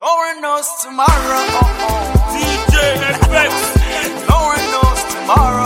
No one knows tomorrow. DJ FX. No one knows tomorrow.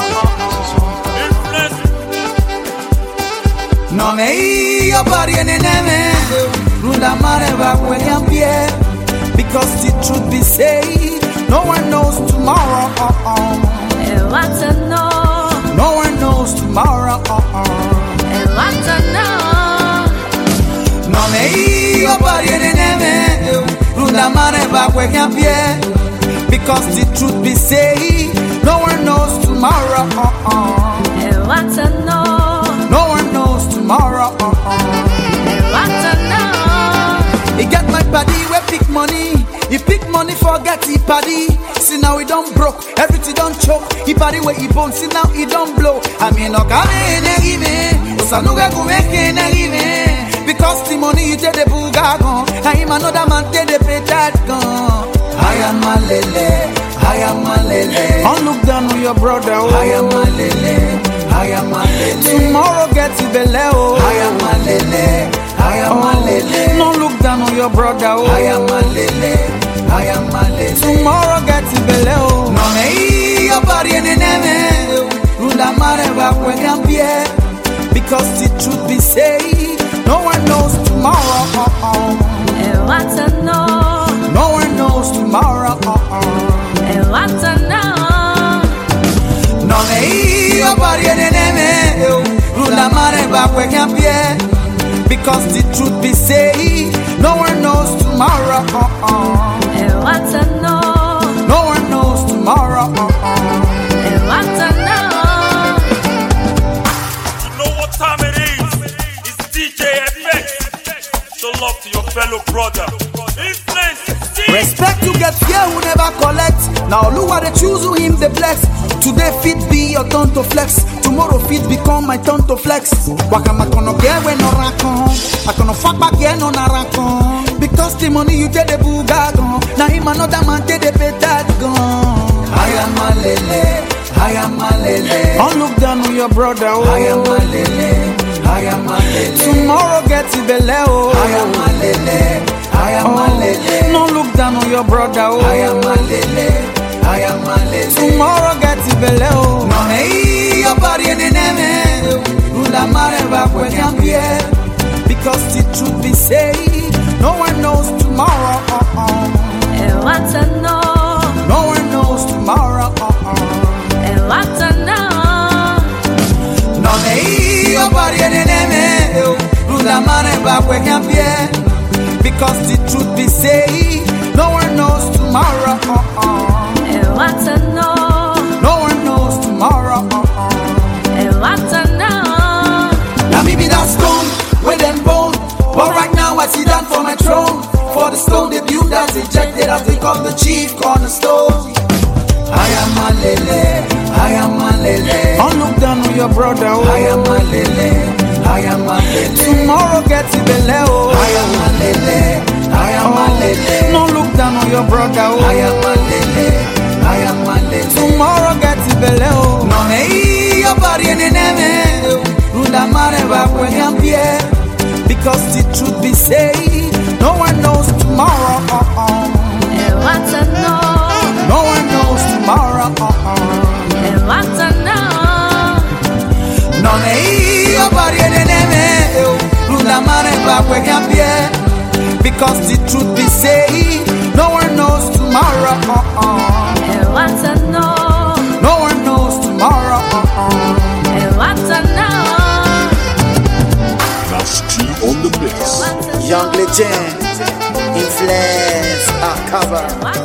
No me io pari ne neme. Rula mare va pie. Because the truth be said, no one knows tomorrow. Want to know? No one knows tomorrow. Want to know? No me io pari ne neme. Rula mare va pie. Because the truth be said, no one knows tomorrow. Want to know? No one knows tomorrow. Want to know? He get my body, we pick money. He pick money, forget he paddy. See now he don't broke, everything don't choke. He paddy where he bone, see now he don't blow. I mean, no come in again. Osanuga go make in again. Because the money you take the bugagon. I am another man take the pay that gun. I am a lele, I am a lele. Don't look down on your brother. Oh. I am a lele, I am a lele. Tomorrow get to the level. I am a lele, I am a lele. Don't look down on your brother. Oh. I am a lele, I am a lele. Tomorrow get to the level. No me your body in the name. Rula mare va pie. Because the truth be said, no one knows tomorrow. Want to know? No one knows tomorrow. Want to know? No me io pari ne neme. Rula mare va pie. Because the truth be said, no one knows tomorrow. Want to know? No one knows tomorrow. Want to know? You know what time it is? It's DJ FX. Show love to your fellow brother. Influence. Respect to get fear who never collect. Now look what they choose who him the bless. Today fit be your turn to flex. Tomorrow fit become my turn to flex. Wakama kono get when no rakon. I kono fuck back again on a rakon. Because the money you take the bugagon. Now him another man take the pay that gun. I am a lele, I am a lele. Don't look down on your brother. Oh. I am a lele, I am a lele. Tomorrow get to the level. I am a lele, I am a lele. Don't look down on your brother. Oh. I am a lele, I am a lele. Tomorrow get to the level. No me your body in the name. Rula mare va pie. Because the truth be said, no one knows tomorrow. Want to know? No one knows tomorrow. Want to know? No me your body in the name. Rula mare va pie. Because the truth be said, no one knows tomorrow. Want to know? No one knows tomorrow. Want to know? Now maybe that stone where them bone. But right now I sit down for my throne. For the stone they build as ejected as they call the chief cornerstone. I am a lele, I am a lele. Don't look down on your brother. Oh. I am a lele, I am a lele. Tomorrow get to the level. I am a lele, I am a lele. Don't look down on your brother. Oh. I am a lele, I am a lele. Tomorrow get to the level. No me your body in the name. Rula mare va pie. Because the truth be said, no one knows tomorrow. Want to know? No one knows tomorrow. Want to know? No me your body in the name. Rula mare va pie. Because the truth be said, no one knows tomorrow. Want to know? No one knows tomorrow. Want to know? Nasty on the mix. Want to Young know? legend, influence, cover.